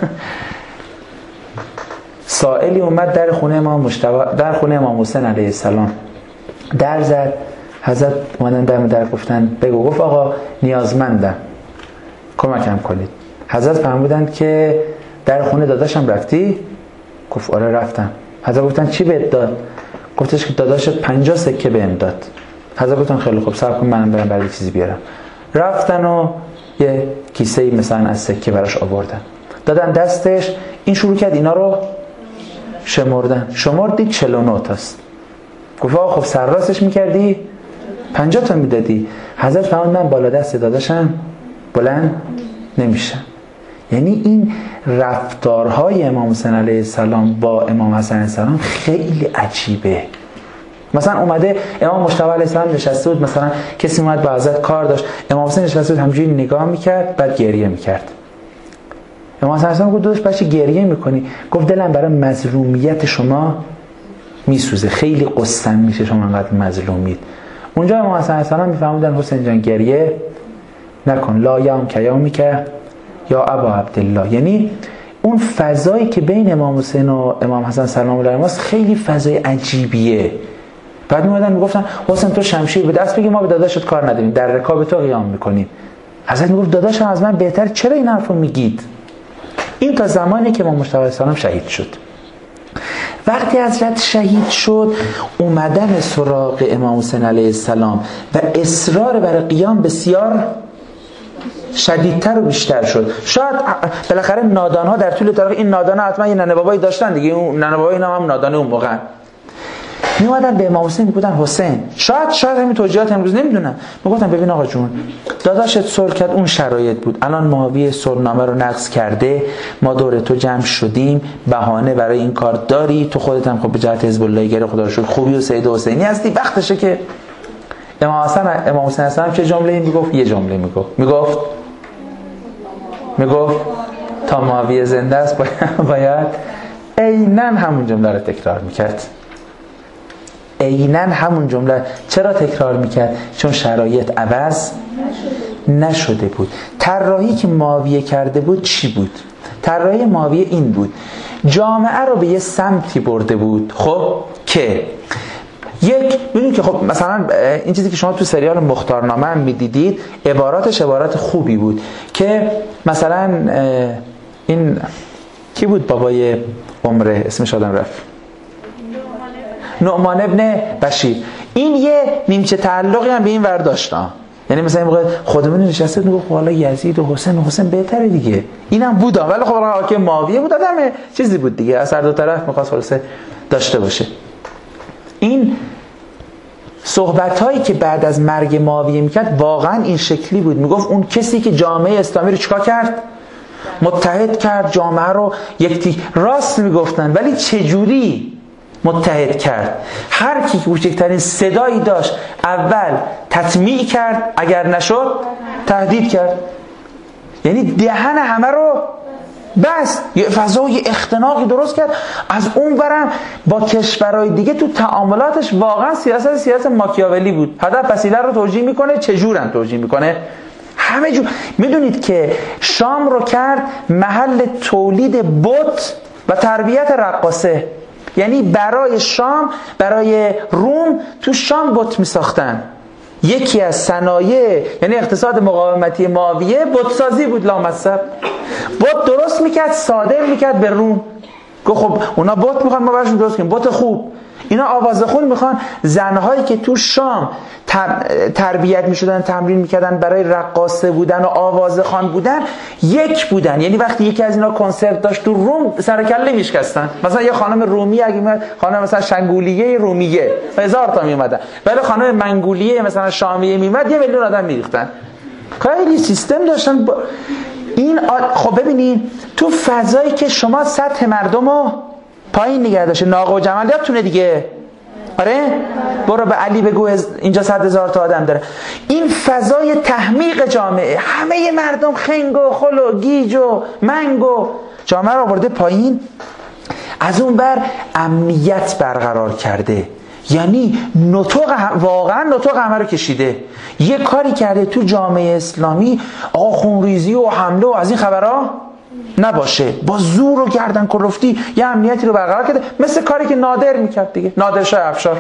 سائلی اومد در خونه امام مجتبی، در خونه امام حسین علیه السلام در زد. حضرت اومدن در گفتن بگو. گفت آقا نیازمندم، کمکم کنید. حضرت فرمودند که در خونه داداشم رفتی؟ گفت آره رفتم. حضرت گفتن چی بهت داد؟ گفتش که داداشت 50 سکه بهم داد. حضرت گفتن خیلی خوب صبر کن منم برم برای چیزی بیارم. رفتن و یه کیسه‌ای مثلا از سکه براش آوردن دادن دستش. این شروع کرد اینا رو شمردن. شمردی 49 تاست. گفت آقا خب سرراستش میکردی 50 تا میدادی. حضرت فرمود من بالا دست داداشم بلند نمیشم. یعنی این رفتارهای امام حسین علیه السلام با امام حسن علیه السلام خیلی عجیبه. مثلا اومده امام مجتبی علیه السلام نشسته بود، مثلا کسی اومد با حضرت کار داشت، امام حسین نشسته بود همینجوری نگاه میکرد بعد گریه میکرد. امام حسن علیه السلام گفت داداش بچه گریه میکنی؟ گفت دلم برای مظلومیت شما میسوزه، خیلی قصه‌م میشه شما انقدر مظلومید. اونجا امام حسن علیه السلام میفهمیدن حسین جان گریه نکن، لا یوم کیومی که یا ابا عبدالله. یعنی اون فضایی که بین امام حسین و امام حسن سلام الله علیهما خیلی فضای عجیبیه. بعد میومدن میگفتن حسین تو شمشیر به دست بگی، ما به داداشت کار نداریم، در رکاب تو قیام میکنیم. حضرت میگفت داداشم از من بهتر، چرا این حرفو میگید؟ این تا زمانی که امام مجتبی علیه السلام شهید شد. وقتی حضرت شهید شد اومدن سراغ امام حسین علیه السلام و اصرار برای قیام بسیار شدیدتر و بیشتر شد. شاید بالاخره نادانها در طول تاریخ، این نادانها حتما یه ننه بابایی داشتن دیگه، اون ننه بابایی هم نادانه اون موقع میومدن به امام حسین میگفتن حسین، شاید همین توجیهات امروز نمیدونم، میگفتن ببین آقا جون داداشت صلح کرد، اون شرایط بود، الان معاویه صلحنامه رو نقض کرده، ما دور تو جمع شدیم، بهانه برای این کار داری، تو خودت هم خب به جهت حزب الله گره خدا رو شکر خوبی و سید حسینی هستی، وقتشه که امام حسین اصلا چه جمله‌ای میگفت؟ یه جمله میگفت تا معاویه زنده است باید عیناً همون جمله رو تکرار میکرد. عیناً همون جمله. چرا تکرار میکرد؟ چون شرایط عوض نشده بود. طراحی که معاویه کرده بود چی بود؟ طراحی معاویه این بود، جامعه رو به یه سمتی برده بود خب که ببینید که خب مثلا این چیزی که شما تو سریال مختارنامه هم میدیدید عباراتش عبارات خوبی بود که مثلا این کی بود بابای عمره، اسمش آدم رفت، نعمان ابن بشیر، این یه نیمچه تعلقی هم به این ور داشت. یعنی مثلا این موقع خودمون نشسته میگه حالا یزید و حسین بهتره دیگه، اینم بود ولی خب حاکم معاویه بود، آدم چیزی بود دیگه، از هر دو طرف می‌خواست خلاصه داشته باشه. این صحبت‌هایی که بعد از مرگ معاویه میکرد واقعا این شکلی بود، میگفت اون کسی که جامعه اسلامی رو چیکار کرد؟ متحد کرد، جامعه رو راست میگفتن، ولی چجوری متحد کرد؟ هر کی که کوچکترین صدایی داشت اول تطمیع کرد، اگر نشد تهدید کرد، یعنی دهن همه رو بس، یه فضای اختناقی درست کرد. از اون برم با کشورهای دیگه تو تعاملاتش واقعا سیاست ماکیاولی بود. هدف وسیله رو توجیه میکنه، چجورم توجیه میکنه؟ همه جور. میدونید که شام رو کرد محل تولید بت و تربیت رقاصه، یعنی برای شام، برای روم تو شام بت میساختن. یکی از صنایع یعنی اقتصاد مقاومتی معاویه بتسازی بود، لامصب بت درست میکرد، صادر میکرد به روم. گفت خب اونا بت میخوان، ما براشون درست کنیم بت خوب. اینا آوازخون میخوان. زنهایی که تو شام تربیت میشدن، تمرین میکردن برای رقاصه بودن و آوازخوان بودن، یک بودن. یعنی وقتی یکی از اینا کنسرت داشت تو روم سر کله میشکستن. مثلا یه خانم رومی اگه میاد، خانم مثلا شنگولیه رومیه 1000 تا میومدن، ولی خانم منگولیه مثلا شامیه میومد 1 میلیون آدم میریختن. خیلی سیستم داشتن این خب ببینید تو فضایی که شما سطح مردم رو پایین نگه داشته، ناقه و جمل یادتونه دیگه، آره برو به علی بگو اینجا 100,000 تا آدم داره. این فضای تحمیق جامعه، همه مردم خنگ و خل و گیج و منگ و جامعه رو برده پایین. از اون بر امنیت برقرار کرده، یعنی واقعا نطق همه رو کشیده. یه کاری کرده تو جامعه اسلامی آقا خونریزی و حمله و از این خبرها نباشه، با زور و گردن کلفتی یه امنیتی رو برقرار کرده، مثل کاری که نادر میکرد دیگه، نادر شاه افشار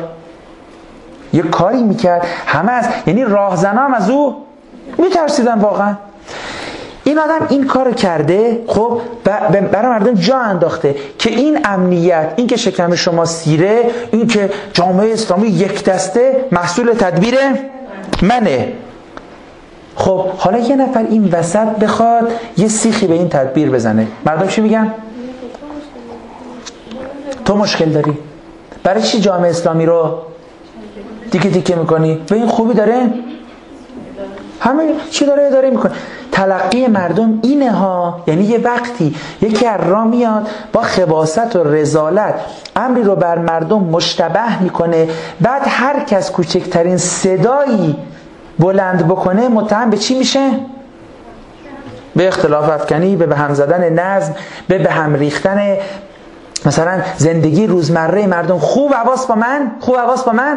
یه کاری میکرد همه یعنی راهزنا هم از او میترسیدن واقعا. این آدم این کارو کرده، خب برای مردم جا انداخته که این امنیت، این که شکم شما سیره، این که جامعه اسلامی یک دسته محصول تدبیر منه. خب حالا یه نفر این وسط بخواد یه سیخی به این تدبیر بزنه، مردم چی میگن؟ تو مشکل داری، برای چی جامعه اسلامی رو دیگه دیگه میکنی؟ به این خوبی داره؟ همه چی داره اداره میکنه. تلقی مردم اینه ها. یعنی یه وقتی یکی از راه میاد با خباثت و رذالت امری رو بر مردم مشتبه میکنه، بعد هر کس کوچکترین صدایی بلند بکنه متهم به چی میشه؟ به اختلاف افکنی، به هم زدن نظم، به هم ریختن مثلا زندگی روزمره مردم. خوب حواس با من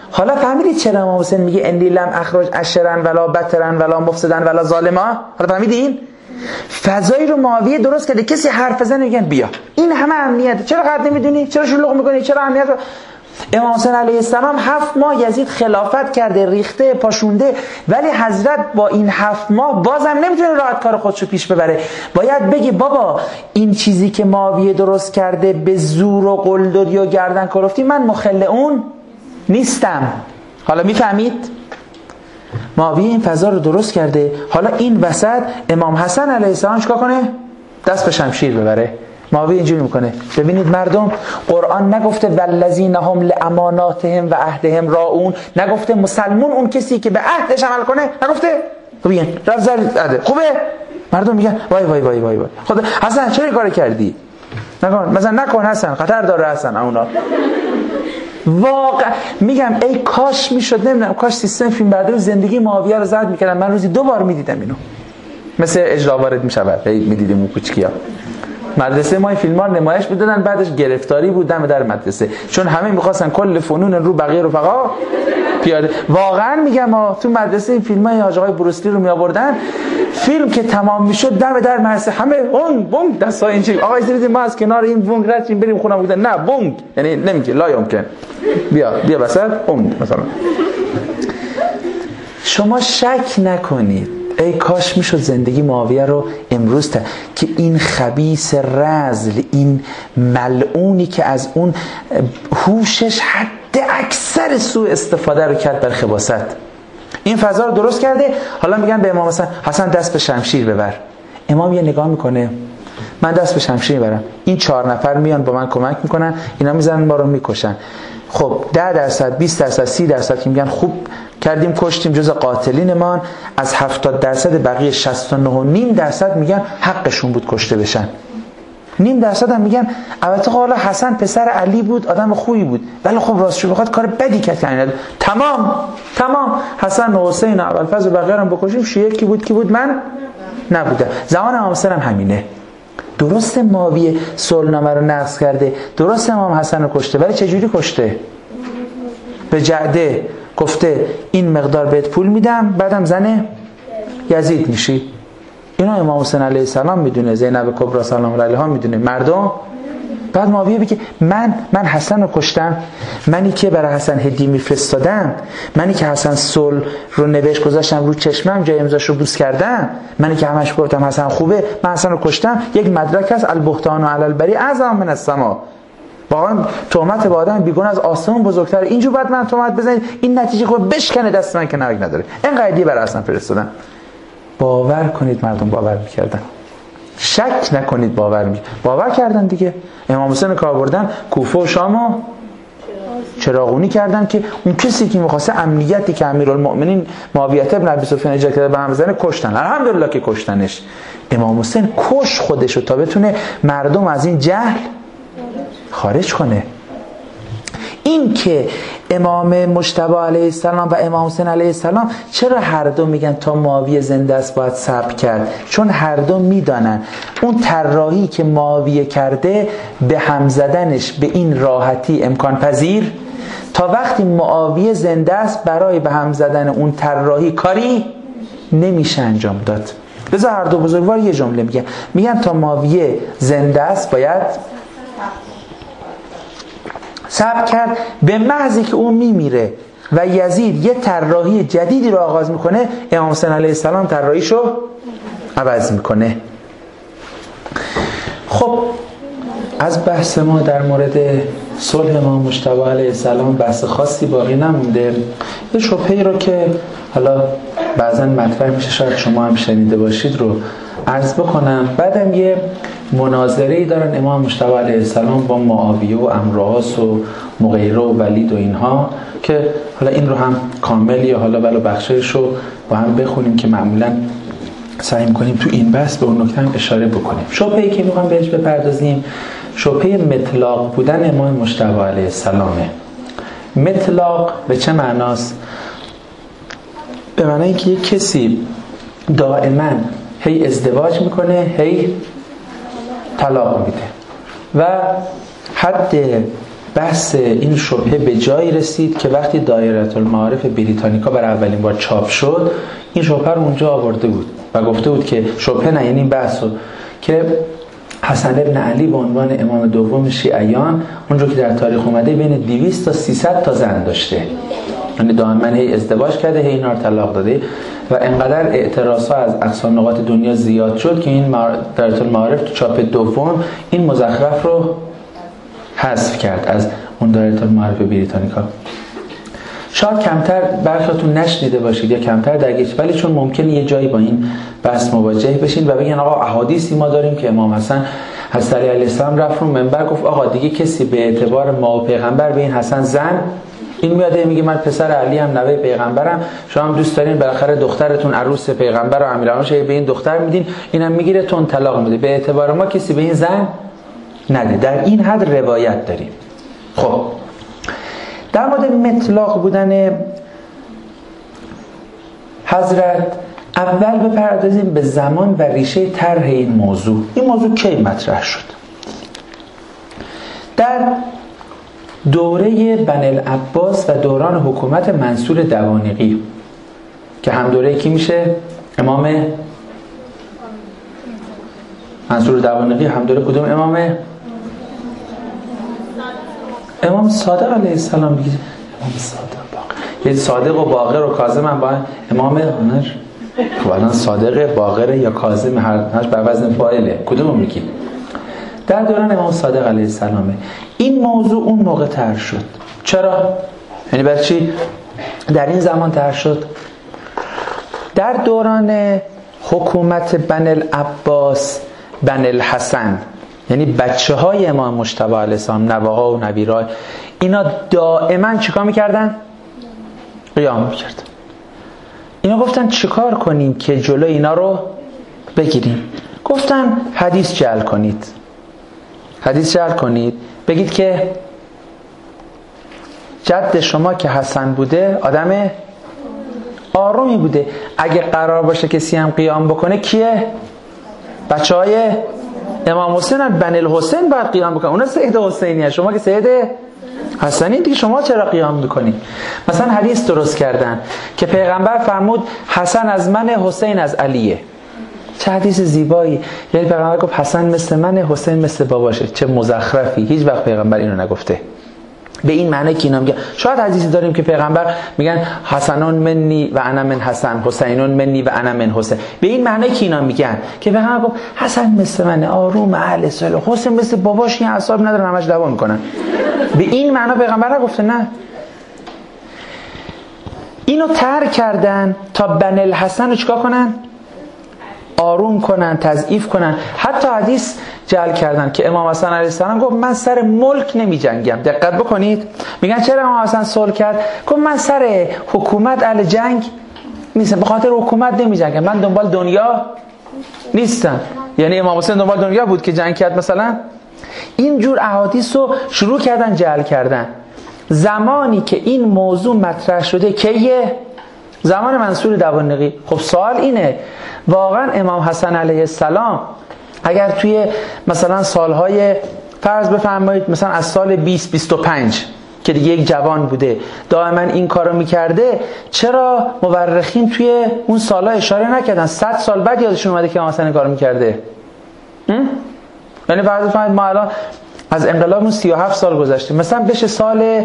حالا فهمیدید چرا امام حسین میگه انی لم اخرج اشرا ولا بترا ولا مفسدا ولا ظالما؟ حالا فهمیدین؟ فضایی رو معاویه درست کرده کسی حرف بزنه میگن بیا. این همه امنیت. چرا قد نمیدونی؟ چرا شلوغ میکنی؟ چرا امنیت؟ امام حسین علیه السلام 7 ماه یزید خلافت کرده، ریخته، پاشونده، ولی حضرت با این 7 ماه بازم نمیتونه راحت کار خودشو پیش ببره. باید بگی بابا این چیزی که معاویه درست کرده به زور و قلدری و گردن کلفتی من مخل اون نیستم. حالا میفهمید؟ معاویه این فضا رو درست کرده. حالا این وسط امام حسن علیه السلام چیکار کنه؟ دست به شمشیر ببره. معاویه اینجوری میکنه ببینید مردم، قرآن نگفته والذین هم لاماناتهم و عهدهم راعون، نگفته مسلمون اون کسی که به عهدش عمل کنه، نگفته ببین رفت زد عهد خوبه. مردم میگن وای وای وای وای وای خدا حسن چرا کار کردی؟ نکن مثلا نکن حسن، خطر داره حسن. اونا واقعا میگم ای کاش میشد، نمیدونم کاش سیستم فیلم برداری زندگی معاویه رو زرد میکردن. من روزی 2 بار میدیدم اینو، مثل اجرا وارد میشود میدیدیم اون کوچیکیا. مدرسه ما این فیلم ها نمایش میدادن، بعدش گرفتاری بود دم در مدرسه، چون همه میخواستن کل فنون رو بقیه رفقا پیاده. واقعا میگم تو مدرسه این فیلم های حاج آقای بروسلی رو میآوردن، فیلم که تمام میشد دم در مدرسه همه بونگ بونگ دستا اینجوری آقا دیدید ما از کنار این بونگ رد شیم بریم خونه بودن، نه بونگ یعنی نمیگه لا یمکن، بیا وسط بونگ مثلا. شما شک نکنید ای کاش میشد زندگی معاویه رو امروز که این خبیث رذل، این ملعونی که از اون هوشش حد اکثر سوء استفاده رو کرد بر خباثت، این فضا رو درست کرده. حالا میگن به امام حسن دست به شمشیر ببر. امام یه نگاه میکنه من دست به شمشیر میبرم، این 4 نفر میان با من کمک میکنن، اینا میزنن ما رو میکشن. خب 10%، 20%، 30% که میگن خوب کردیم کشتیم جز قاتلین ما، از 70% بقیه 69.5% میگن حقشون بود کشته بشن. 0.5% هم میگن البته حالا حسن پسر علی بود، آدم خوبی بود، ولی خب راستش بخواد کار بدی کرد. یعنی تمام حسن و حسین و ابوالفضل و بقیه هم بکشیم، شیعه کی بود من نبودم. زمان امام حسین هم همینه. درست معاویه صلحنامه رو نقض کرده، درست امام حسن رو کشته، ولی چجوری کشته؟ به جعده گفته این مقدار بهت پول میدم بعدم زن یزید میشی. اینا امام حسین علیه السلام میدونه، زینب کبرا سلام علیها میدونه، مردم. بعد معاویه بگه من حسن رو کشتم، منی که برای حسن هدیه میفرستادم، منی که حسن صلح رو نوشت گذاشتم رو چشمم جای امضاش رو بوس کردم، منی که همش گفتم حسن خوبه، من حسن رو کشتم. یک مدرک هست البهتان و علی البری اعظم من السما. واقعا تهمت به آدم بیگناه از آسمون بزرگتره. اینجور بعد من تهمت بزنید این نتیجه خود بشکنه دست من که نرک نداره. این قضیه برای حسن فرستادن. باور کنید مردم باور میکردن، شک نکنید باور کردن دیگه. امام حسین کار بردن کوفه و شامو چراغونی کردن که اون کسی که می‌خواسته امنیتی که امیرالمؤمنین معاویه بن ابی سفیان اجازه کرده به هم بزنه کشتن. الحمدلله که کشتنش. امام حسین کش خودشو تا بتونه مردم از این جهل خارج کنه. این که امام مجتبی علیه السلام و امام حسین علیه السلام چرا هر دو میگن تا معاویه زنده است باید صبر کرد؟ چون هر دو میدانن اون طراحی که معاویه کرده به هم زدنش به این راحتی امکان پذیر، تا وقتی معاویه زنده است برای به هم زدن اون طراحی کاری نمیشه انجام داد. لذا هر دو بزرگوار یه جمله میگن تا معاویه زنده است باید صبر کرد. به محضی که اون میمیره و یزید یه طراحی جدیدی رو آغاز میکنه، امام حسین علیه السلام طراحیشو عوض میکنه. خب از بحث ما در مورد صلح امام مجتبی علیه السلام بحث خاصی باقی نمونده. یه شبهه‌ای رو که حالا بعضا مطرح میشه شاید شما هم شنیده باشید رو عرض بکنم. بعدم یه مناظره‌ای دارن امام مجتبی علیه السلام با معاویه و عمروعاص و مغیره و ولید و اینها، که حالا این رو هم کامل یا حالا ولو بخشش رو با هم بخونیم که معمولا سعی می‌کنیم تو این بحث به اون نکته هم اشاره بکنیم. شبهه‌ای که می‌خوام بهش بپردازیم شبهه مطلق بودن امام مجتبی علیه السلامه. مطلق به چه معناست؟ به معنی که یک کسی دائما هی ازدواج میکنه هی طلاق میده و حد بحث این شبهه به جایی رسید که وقتی دایره المعارف بریتانیکا برای اولین بار چاپ شد این شبهه رو اونجا آورده بود و گفته بود که شبهه نه، یعنی بحثو که حسن ابن علی به عنوان امام دوم شیعیان اونجا که در تاریخ اومده بین 200 تا 300 تا زن داشته، یعنی دائما هی ازدواج کرده، هی اینا رو طلاق داده و انقدر اعتراضها از اقصا نقاط دنیا زیاد شد که این دایره المعارف تو چاپ دوم این مزخرف رو حذف کرد از اون دایره المعارف بریتانیکا. شاید کمتر برخیاتون نشنیده باشید یا کمتر درگیر، ولی چون ممکنه یه جایی با این بحث مواجه بشین و بگین آقا احادیثی ما داریم که امام حسن حضرت علی علیه السلام رفت رو منبر گفت آقا دیگه کسی به اعتبار ما و پیغمبر به این حسن زن، این میاده میگه من پسر علی هم نوه پیغمبرم، شما هم دوست دارین بالاخره دخترتون عروس پیغمبر و امیرالمومنین شه به این دختر میدین، اینم میگیره تون طلاق میده، به اعتبار ما کسی به این زن نده. در این حد روایت داریم. خب در مورد مطلق بودن حضرت اول بپردازیم به زمان و ریشه طرح این موضوع. این موضوع کی مطرح شد؟ در دوره بنی العباس و دوران حکومت منصور دوانیقی که هم دوره کی میشه؟ امام منصور دوانیقی هم دوره کدوم امامه؟ امام صادق علیه السلام دیگه. امام صادق باقر، یه صادق و باقر و کاظم هم با امام هنر. خب الان صادق باقر یا کاظم هرش بر وزن فاعله، کدومو میگی؟ در دوران امام صادق علیه السلامه این موضوع اون موقع طرح شد. چرا؟ یعنی برای چی در این زمان طرح شد؟ در دوران حکومت بنی العباس بنی الحسن، یعنی بچه های امام مجتبی علیه السلام، نوه‌ها و نویرای، اینا دائما چیکار میکردن؟ قیام میکردن. اینا گفتن چیکار کنیم که جلوی اینا رو بگیریم؟ گفتن حدیث جعل کنید. حدیث جعل کنید، بگید که جد شما که حسن بوده آدم آرومی بوده، اگه قرار باشه کسی هم قیام بکنه کیه؟ بچه های امام حسین بنی الحسین باید قیام بکنن، اونا سید حسینیه، شما که سید حسنی دیگه شما چرا قیام میکنید؟ مثلا حدیث درست کردن که پیغمبر فرمود حسن از من، حسین از علیه. چه حدیث زیبایی. یعنی پیغمبر گفت حسن مثل من، حسین مثل باباشه. چه مزخرفی. هیچ وقت پیغمبر اینو نگفته. به این معنی که اینا میگن، شاید حدیثی داریم که پیغمبر میگن حسنون منی و انا من حسن، حسینون منی و انا من حسین. به این معنی که اینا میگن که پیغمبر گفت حسن مثل من، آروم، اهل صلح، حسین مثل باباش، این اعصاب نداره، همش دعوا میکنن. به این معنی پیغمبر نگفته. نه، اینو ترک کردن تا بنی الحسن رو چیکار کنن؟ آروم کنن، تضعیف کنن. حتی حدیث جعل کردن که امام حسن علیه السلام گفت من سر ملک نمی جنگم. دقت بکنید، میگن چرا امام حسن صلح کرد؟ گفت من سر حکومت اهل جنگ نیستم، به خاطر حکومت نمی جنگم، من دنبال دنیا نیستم. یعنی امام حسین دنبال دنیا بود که جنگ کرد مثلا. اینجور احادیث رو شروع کردن جعل کردن. زمانی که این موضوع مطرح شده کیه؟ زمان منصور دوانیقی. خب سوال اینه، واقعا امام حسن علیه السلام اگر توی مثلا سالهای فرض بفرمایید مثلا از سال 20-25 که دیگه یک جوان بوده دائما این کارو میکرده، چرا مورخین توی اون سالها اشاره نکردن 100 سال بعد یادشون اومده که امام حسن این کارو میکرده؟ یعنی فرض بفرمایید ما الان از انقلابمون 37 سال گذشته، مثلا بشه سال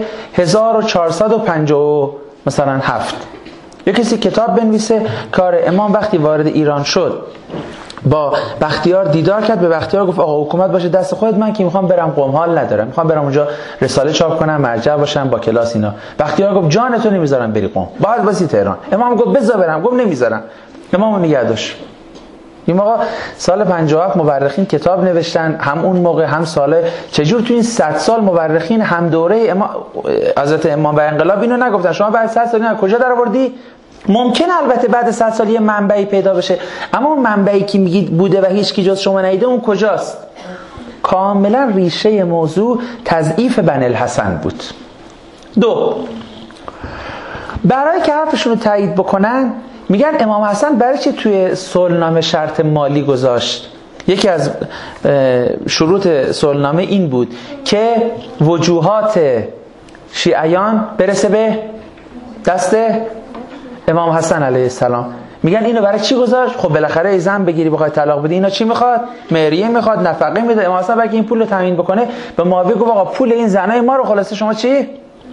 1450 مثلا 7 یک کسی کتاب بنویسه کار امام وقتی وارد ایران شد با بختیار دیدار کرد، به بختیار گفت آقا حکومت باشه دست خودت، من که میخوام برم قم، حال ندارم، میخوام برم اونجا رساله چاپ کنم، مرجع باشم با کلاس اینا. بختیار گفت جانتو نمیذارم بری قم، باید باسی تهران. امام گفت بذار برم، گفت نمیذارم. امامو نگه داشت. این موقع سال 57 مورخین کتاب نوشتن، هم اون موقع هم سال، چجور تو این 100 سال مورخین هم دوره حضرت امام و انقلاب اینو نگفتن شما بعد 100 سال از کجا در آوردی؟ ممکنه البته بعد 100 سال یه منبعی پیدا بشه، اما اون منبعی که میگید بوده و هیچ کی جز شما ندیده اون کجاست؟ کاملا ریشه موضوع تضعیف بنی الحسن بود. 2 برای که حرفشون رو تایید بکنن میگن امام حسن برای چی توی صلحنامه شرط مالی گذاشت؟ یکی از شروط صلحنامه این بود که وجوهات شیعیان برسه به دست امام حسن علیه السلام. میگن اینو برای چی گذاشت؟ خب بالاخره زن بگیری بخوای طلاق بدی اینا چی میخواد؟ مهریه میخواد، نفقه میده. امام حسن برای این پول رو تامین بکنه به معاویه گفت آقا پول این زنای ما رو خلاصه شما چی؟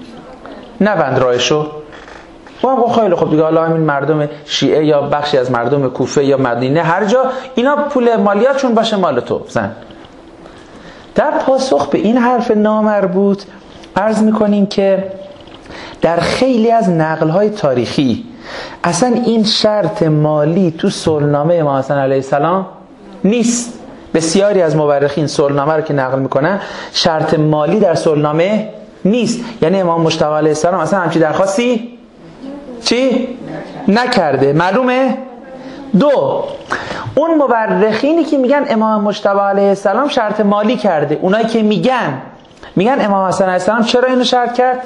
نبند راهشو. خب خیلی خوب دیگه، حالا همین مردم شیعه یا بخشی از مردم کوفه یا مدینه هر جا اینا پول مالیاتشون باشه مال تو زن. در پاسخ به این حرف نامربوط عرض میکنیم که در خیلی از نقل‌های تاریخی اصلا این شرط مالی تو صلحنامه امام حسن علیه السلام نیست. بسیاری از مورخین صلحنامه رو که نقل میکنن شرط مالی در صلحنامه نیست. یعنی امام مجتبی علیه السلام اصلا همچین درخواستی چی؟ نکرده. معلومه؟ دو، اون مورخینی که میگن امام مجتبی علیه السلام شرط مالی کرده، اونایی که میگن امام حسن علیه السلام چرا اینو شرط کرد؟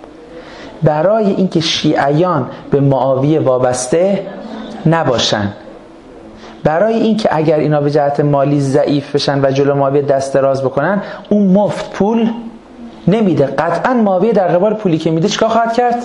برای اینکه شیعیان به معاویه وابسته نباشن، برای اینکه اگر اینا به جهت مالی ضعیف بشن و جلو معاویه دست دراز بکنن اون مفت پول نمیده. قطعا معاویه در قبال پولی که میده چیکار خواهد کرد؟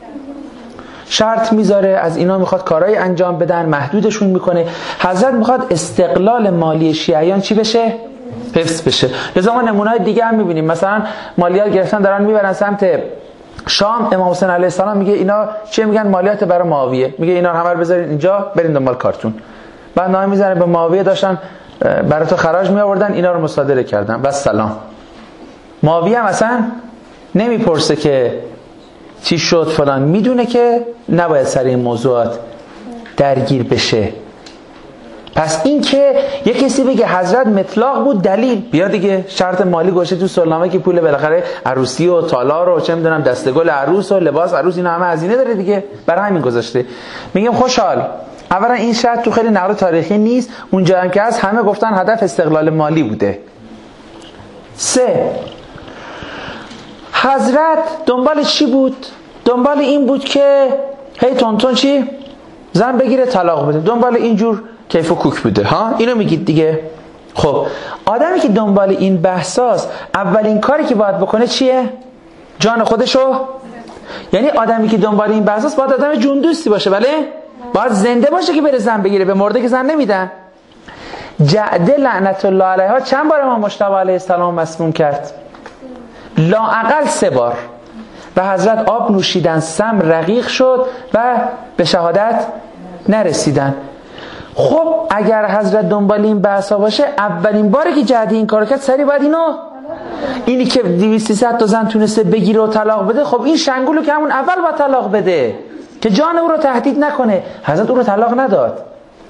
شرط میذاره، از اینا میخواد کارهای انجام بدن، محدودشون میکنه. حضرت میخواد استقلال مالی شیعیان چی بشه؟ حفظ بشه. لذا ما نمونه‌های دیگه هم میبینیم، مثلا مالیات گرفتن دارن میبرن سمت شام، امام حسین علیه السلام میگه اینا چه میگن؟ مالیات برای معاویه. میگه اینا همه رو بذارین اینجا برین دنبال کارتون. بعد نامه میزنه به معاویه داشتن برای تو خراج می آوردن، اینا رو مصادره کردن و سلام. معاویه هم اصلا نمیپرسه که چی شد فلان، میدونه که نباید سر این موضوعات درگیر بشه. پس این که یک کسی بگه حضرت مطلق بود دلیل، بیا دیگه شرط مالی گوشه تو صلحنامه که پول بالاخره عروسی و تالار و چه میدونم دستگل عروس و لباس عروس اینا همه هزینه داره دیگه، برای همین گذاشته. میگم خوشحال. اولا این شرط تو خیلی نقل تاریخی نیست، اونجا هم که از همه گفتن هدف استقلال مالی بوده. سه، حضرت دنبال چی بود؟ دنبال این بود که هی تونتون چی؟ زن بگیره طلاق بده. دنبال اینجور کیف و کوک بوده ها؟ اینو میگید دیگه. خب آدمی که دنبال این بحثاست اولین کاری که باید بکنه چیه؟ جان خودشو. یعنی آدمی که دنبال این بحثاست باید آدم جون دوستی باشه، بله؟ باید زنده باشه که بره زن بگیره، به مرده که زن نمیدن. جعده لعنت الله علیها چند بار امام مجتبی علیه السلام مسموم کرد؟ لااقل 3 بار. و حضرت آب نوشیدن، سم رقیق شد و به شهادت نرسیدن. خب اگر حضرت دنبال این بحثا باشه اولین باری که جعده این کارو کرد سری باید اینی که 200-300 تا زن تونسته بگیره و طلاق بده، خب این شنگولو که همون اول باید طلاق بده که جان او رو تهدید نکنه. حضرت او رو طلاق نداد.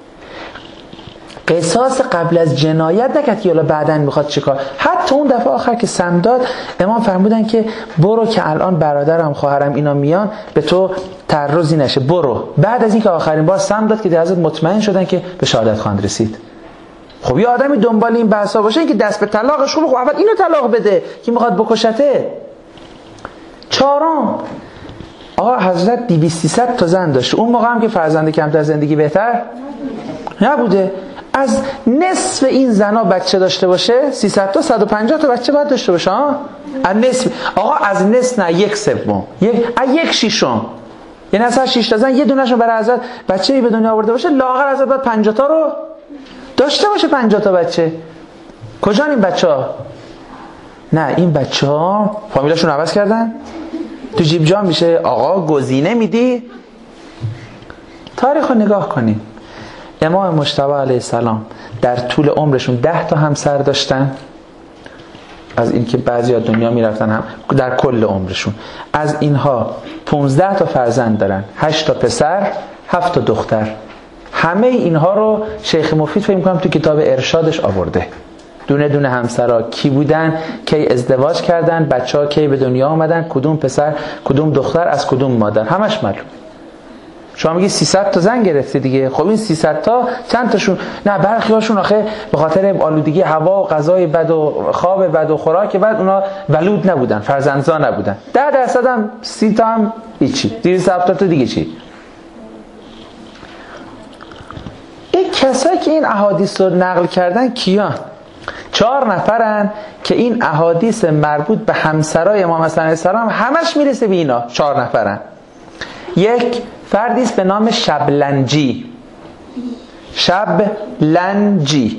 قصاص قبل از جنایت نکرد که حالا بعدن میخواد چیکار. حتی اون دفعه آخر که سم داد امام فرمودن که برو که الان برادرم خواهرم اینا میان به تو تعرضی نشه، برو. بعد از اینکه آخرین بار سم داد که حضرت مطمئن شدن که به شهادت خواند رسید. خب یه آدمی دنبال این بحثا باشه که دست به طلاقش، خب اول اینو طلاق بده که میخواد بکشته. 4، آقا حضرت 200-300 تا زن داشت. اون موقع هم که فرزند کمتر زندگی بهتر نبوده. از نصف این زنا بچه داشته باشه 300 تا 150 تا بچه باید داشته باشه ها؟ از نصف. آقا از نصف نه، 1/3، یک شیشم. یعنی از هر 6 تا زن یه دونهشون برای حضرت بچه‌ای به دنیا آورده باشه، لااقل حضرت باید 50 تا رو داشته باشه. 50 تا بچه. کجا این بچه‌ها؟ نه این بچه‌ها فامیلاشون عوض کردن، تو جیب جا میشه. آقا گزینه میدی؟ تاریخ رو نگاه کنید. امام مجتبی علیه السلام در طول عمرشون 10 تا همسر داشتن، از این که بعضی ها دنیا میرفتن هم در کل عمرشون. از اینها 15 تا فرزند دارن، 8 تا پسر، 7 تا دختر. همه اینها رو شیخ مفید فکر می‌کنم تو کتاب ارشادش آورده. دونه دونه همسرها کی بودن، کی ازدواج کردن، بچه‌ها کی به دنیا آمدن، کدوم پسر کدوم دختر از کدوم مادر، همش معلوم. شما میگی 300 تا زن گرفته دیگه. خب این 300 تا چند تاشون؟ نه برخی هاشون آخه به خاطر آلودگی هوا و غذای بد و خواب بد و خوراک بد اونا ولود نبودن، فرزندزا نبودن. 10% هم 30 تا هم هیچی. 270 تا دیگه چی؟ یک کسایی که این احادیث رو نقل کردن کیان؟ 4 نفرن که این احادیث مربوط به همسرای امام حسن علیه السلام همش میرسه به اینا. 4 نفرن. یک فردی است به نام شبلنجی. شبلنجی،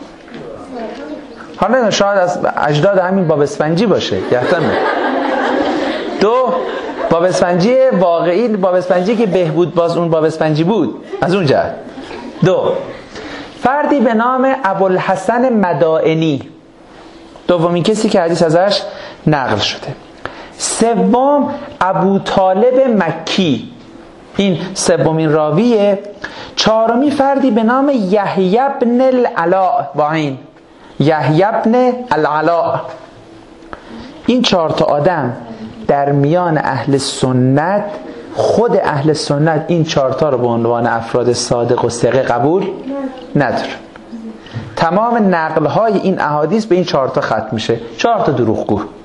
حالا شاید از اجداد همین باب اسفنجی باشه، یحتمل. 2 باب اسفنجی واقعی، باب اسفنجی که بهبود باز اون باب اسفنجی بود از اون جهت. 2 فردی به نام ابوالحسن مدائنی، دومین کسی که حدیث ازش نقل شده. 3 ابو طالب مکی، این 3مین راویه. 4 فردی به نام یحیی بن العلاء، با این یحیی بن العلاء. این 4 آدم در میان اهل سنت، خود اهل سنت این 4 رو به عنوان افراد صادق و ثقه قبول نداره. تمام نقل های این احادیث به این 4 ختم میشه. 4 دروغگو.